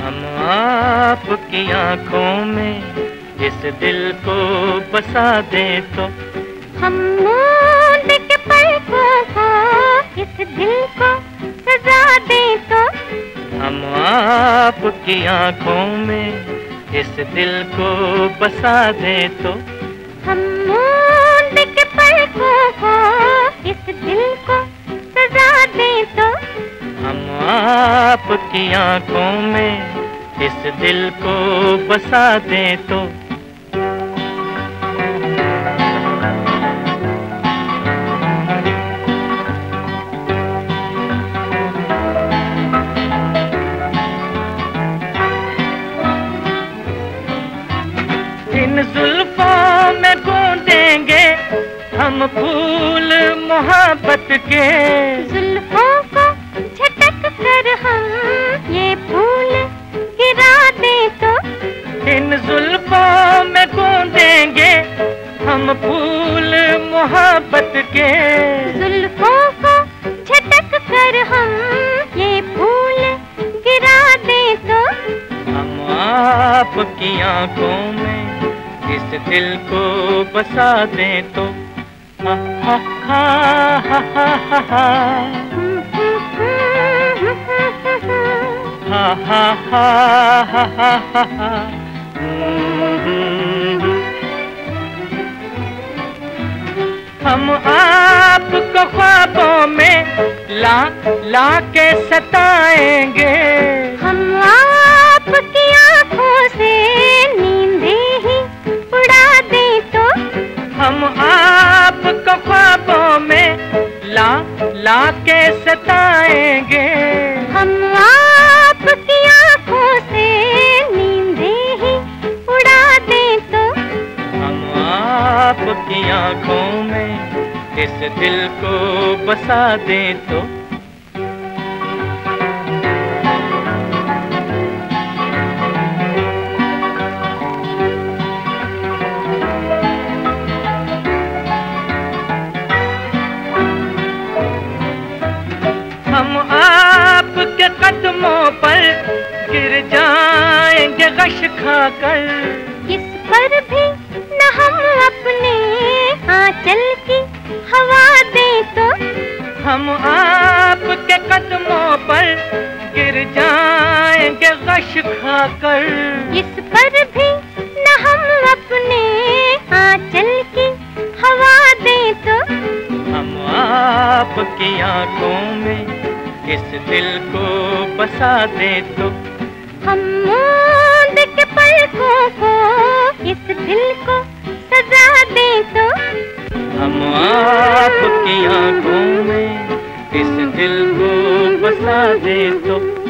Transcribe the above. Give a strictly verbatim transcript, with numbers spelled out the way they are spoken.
हम आपकी आँखों में इस दिल को बसा दें तो, हम मूंद के पलकों को इस दिल को सजा दें तो, हम आपकी आँखों में इस दिल को बसा दें तो, हम मूंद के पलकों को इस दिल को सजा दें तो, हम आपकी आँखों में इस दिल को बसा दें तो। इन जुल्फों में गूंदेंगे हम फूल मोहब्बत के, जुल्फों को झटक कर हम ये फूल गिरा दें तो, इन जुल्फों में गूंदेंगे हम फूल मोहब्बत के, जुल्फों को झटक कर हम ये फूल गिरा दें तो, हम आपकी आँखों में इस दिल को बसा दें तो। हा हा हा हा हा हा हा हा हा हा हा हा। हम आपको ख्वाबों में ला ला के सताएंगे, हम आपकी आँखों से नींदें ही उड़ा दें तो, हम आपको ख्वाबों में ला ला के सताएंगे, हम आपकी आँखों से नींदें ही उड़ा दें तो, हम आपकी आँखों में इस दिल को बसा दें तो। हम आपके कदमों पर गिर जाएंगे गश खाकर, इस पर भी न हम अपने आंचल की हवा दें तो, हम आपके कदमों पर गिर जाएंगे गश खाकर, इस पर भी न हम अपने आंचल की हवा दें तो, हम आपकी आँखों में इस दिल को बसा दें तो, हम मूंद के पलकों को इस दिल को सजा दें तो, हम आपकी आँखों में इस दिल को बसा दें तो।